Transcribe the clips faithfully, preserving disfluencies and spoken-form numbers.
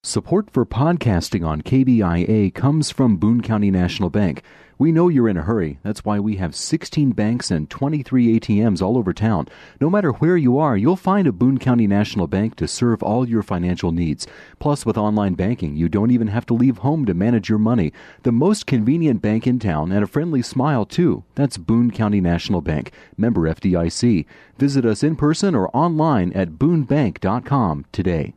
Support for podcasting on K B I A comes from Boone County National Bank. We know you're in a hurry. That's why we have sixteen banks and twenty-three A T Ms all over town. No matter where you are, you'll find a Boone County National Bank to serve all your financial needs. Plus, with online banking, you don't even have to leave home to manage your money. The most convenient bank in town and a friendly smile, too. That's Boone County National Bank. Member F D I C. Visit us in person or online at boone bank dot com today.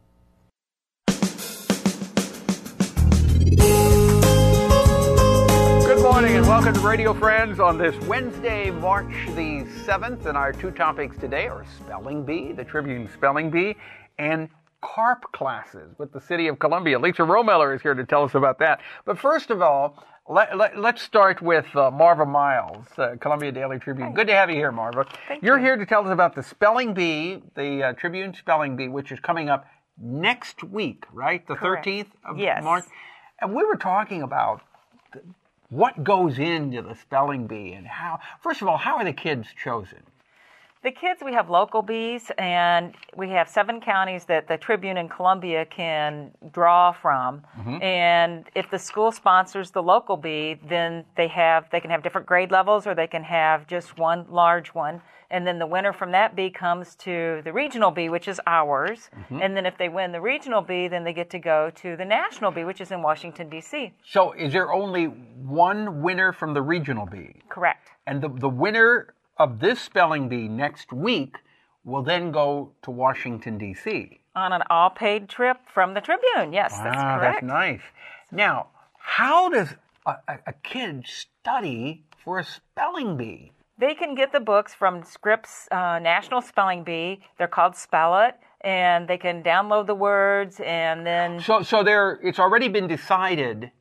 Good morning and welcome to Radio Friends on this Wednesday, March the seventh. And our two topics today are Spelling Bee, the Tribune Spelling Bee, and CARP classes with the City of Columbia. Lisa Romeller is here to tell us about that. But first of all, let, let, let's start with uh, Marva Miles, uh, Columbia Daily Tribune. Hi. Good to have you here, Marva. Thank You're you. here to tell us about the Spelling Bee, the uh, Tribune Spelling Bee, which is coming up next week, right? The Correct. thirteenth of Yes. March. And we were talking about what goes into the spelling bee and how, first of all, how are the kids chosen? The kids, we have local bees, and we have seven counties that the Tribune in Columbia can draw from. Mm-hmm. And if the school sponsors the local bee, then they have they can have different grade levels, or they can have just one large one. And then the winner from that bee comes to the regional bee, which is ours. Mm-hmm. And then if they win the regional bee, then they get to go to the national bee, which is in Washington, D C. So is there only one winner from the regional bee? Correct. And the, the winner of this spelling bee next week will then go to Washington, D C. On an all-paid trip from the Tribune. Yes, wow, that's correct. That's nice. Now, how does a, a, a kid study for a spelling bee? They can get the books from Scripps uh, National Spelling Bee. They're called Spell It, and they can download the words, and then... So so there, it's already been decided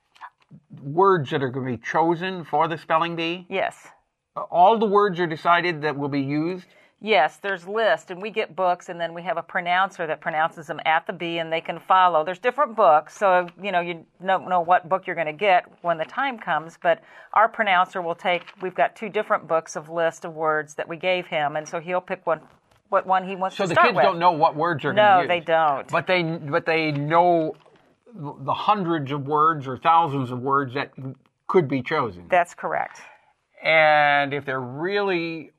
words that are going to be chosen for the spelling bee? Yes. All the words are decided that will be used? Yes, there's lists, and we get books, and then we have a pronouncer that pronounces them at the bee, and they can follow. There's different books, so you know you don't know what book you're going to get when the time comes, but our pronouncer will take, we've got two different books of list of words that we gave him, and so he'll pick one, what one he wants so to start with. So the kids don't know what words are no, going to use? No, they don't. But they, but they know the hundreds of words or thousands of words that could be chosen. That's correct. And if they're really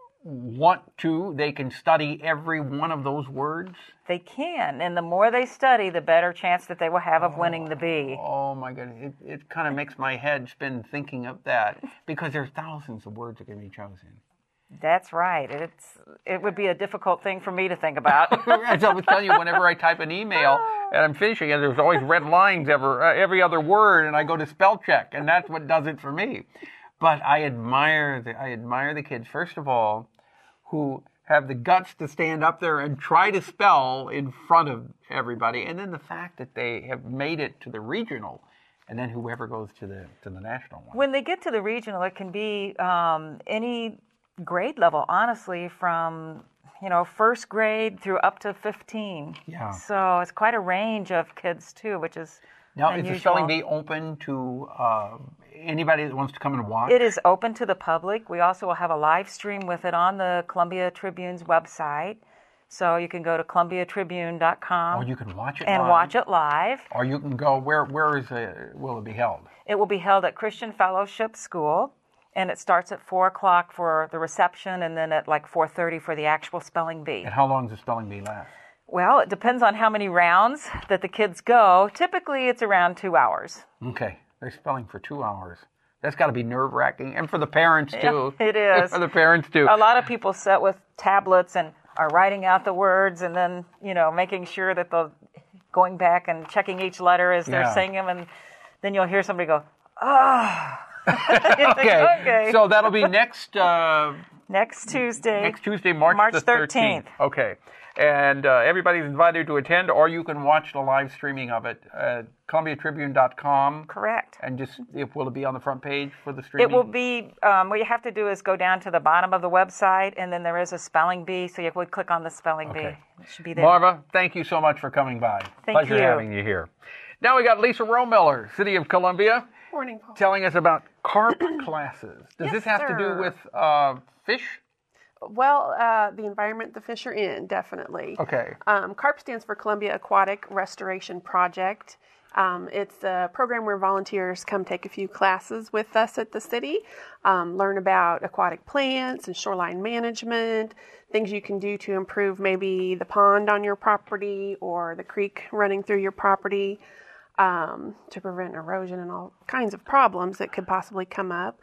want to, they can study every one of those words? They can, and the more they study, the better chance that they will have of oh, winning the bee. Oh my goodness, it, it kind of makes my head spin thinking of that, because there's thousands of words that can be chosen. That's right. It's it would be a difficult thing for me to think about. As I was telling you, whenever I type an email and I'm finishing it, there's always red lines every, uh, every other word, and I go to spell check, and that's what does it for me. But I admire the I admire the kids, first of all, who have the guts to stand up there and try to spell in front of everybody, and then the fact that they have made it to the regional, and then whoever goes to the to the national one. When they get to the regional, it can be um, any grade level, honestly, from you know first grade through up to fifteen. Yeah. So it's quite a range of kids too, which is now unusual. Is the spelling bee open to uh, anybody that wants to come and watch? It is open to the public. We also will have a live stream with it on the Columbia Tribune's website. So you can go to columbia tribune dot com. Or you can watch it and live. watch it live. Or you can go, where where is it, will it be held? It will be held at Christian Fellowship School, and it starts at four o'clock for the reception, and then at like four thirty for the actual spelling bee. And how long does the spelling bee last? Well, it depends on how many rounds that the kids go. Typically, it's around two hours. Okay. They're spelling for two hours. That's got to be nerve-wracking. And for the parents, too. Yeah, it is. For the parents, too. A lot of people sit with tablets and are writing out the words and then, you know, making sure that they're going back and checking each letter as they're yeah. saying them. And then you'll hear somebody go, ah. Oh. okay. okay. So that'll be next... Uh, next Tuesday. Next Tuesday, March, March the thirteenth. thirteenth. Okay. And uh, everybody's invited to attend, or you can watch the live streaming of it at columbia tribune dot com. Correct. And just, if will it be on the front page for the streaming? It will be, um, what you have to do is go down to the bottom of the website, and then there is a spelling bee, so you would click on the spelling okay. bee. It should be there. Marva, thank you so much for coming by. Thank Pleasure you. having you here. Now we got Lisa Romeller, City of Columbia. Morning, Paul. Telling us about CARP classes. Does Yes, this have sir. to do with uh, fish? Well, uh, the environment the fish are in, definitely. Okay. Um, CARP stands for Columbia Aquatic Restoration Project. Um, it's a program where volunteers come take a few classes with us at the city, um, learn about aquatic plants and shoreline management, things you can do to improve maybe the pond on your property or the creek running through your property, um, to prevent erosion and all kinds of problems that could possibly come up.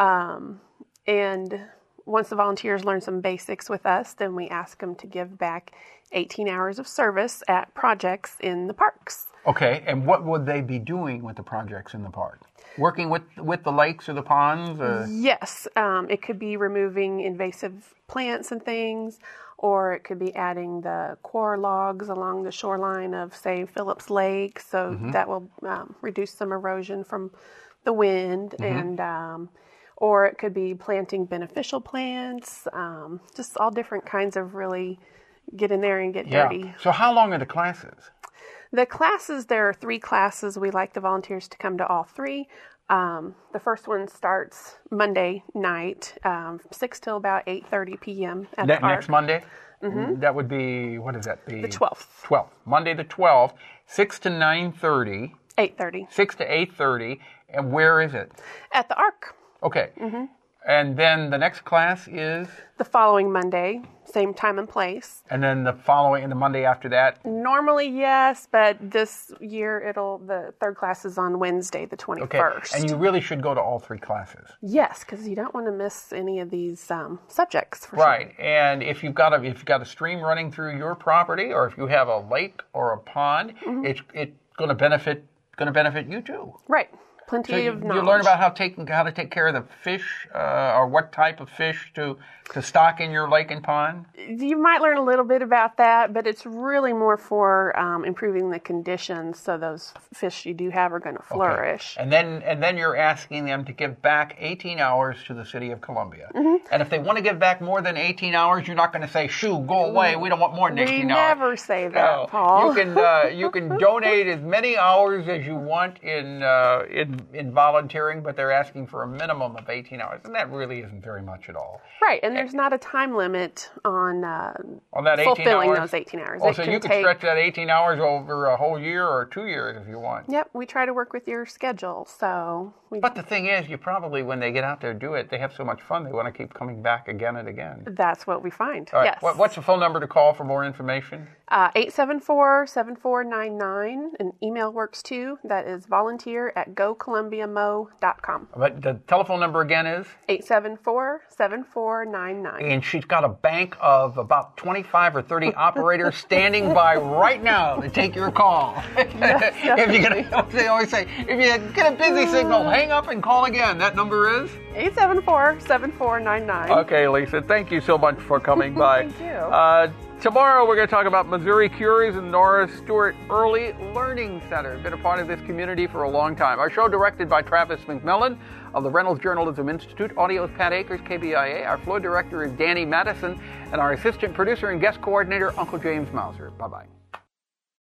Um, and once the volunteers learn some basics with us, then we ask them to give back eighteen hours of service at projects in the parks. Okay, and what would they be doing with the projects in the park? Working with with the lakes or the ponds? Or? Yes, um, it could be removing invasive plants and things, or it could be adding the core logs along the shoreline of, say, Phillips Lake, so mm-hmm. that will um, reduce some erosion from the wind, mm-hmm. and um, or it could be planting beneficial plants, um, just all different kinds of really get in there and get yeah. dirty. So how long are the classes? The classes, there are three classes. We like the volunteers to come to all three. Um, the first one starts Monday night, um, six till about eight thirty p.m. at Ne- the park. Next Monday? Mm-hmm. That would be, what is that? The, the twelfth. twelfth. Monday the twelfth, six to nine thirty. eight thirty. six to eight thirty. And where is it? At the Ark. Okay. Mm-hmm. And then the next class is? The following Monday, same time and place. And then the following, and the Monday after that? Normally, yes, but this year it'll, the third class is on Wednesday, the twenty-first. Okay. And you really should go to all three classes. Yes, because you don't want to miss any of these um, subjects. For right. Sure. And if you've got a if you've got a stream running through your property, or if you have a lake or a pond, mm-hmm. it's it's going to benefit going to benefit you too. Right. Plenty so of you, knowledge. You learn about how taking how to take care of the fish, uh, or what type of fish to to stock in your lake and pond. You might learn a little bit about that, but it's really more for um, improving the conditions so those fish you do have are going to flourish. Okay. And then and then you're asking them to give back eighteen hours to the city of Columbia. Mm-hmm. And if they want to give back more than eighteen hours, you're not going to say, "Shoo, go away. We don't want more than eighteen we hours." We never say that, no. Paul. You can uh, you can donate as many hours as you want in uh, in in volunteering, but they're asking for a minimum of eighteen hours, and that really isn't very much at all. Right, and there's not a time limit on, uh, on that fulfilling hours? those eighteen hours. Oh, it so can you can take... stretch that eighteen hours over a whole year or two years if you want. Yep, we try to work with your schedule. So. We... But the thing is, you probably, when they get out there and do it, they have so much fun, they want to keep coming back again and again. That's what we find, all right. Yes. What, what's the phone number to call for more information? Uh, eight seven four, seven four nine nine. An email works too. That is volunteer at go columbia mo dot com. But the telephone number again is? eight seven four, seven four nine nine. And she's got a bank of about twenty-five or thirty operators standing by right now to take your call. Yes, if you get, they always say, if you get a busy signal, hang up and call again. That number is? eight seven four, seven four nine nine. Okay, Lisa, thank you so much for coming by. Thank you. Uh, tomorrow we're going to talk about Missouri Curies and Nora Stewart Early Learning Center. Been a part of this community for a long time. Our show directed by Travis McMillan of the Reynolds Journalism Institute. Audio is Pat Akers, K B I A. Our floor director is Danny Madison. And our assistant producer and guest coordinator, Uncle James Mauser. Bye-bye.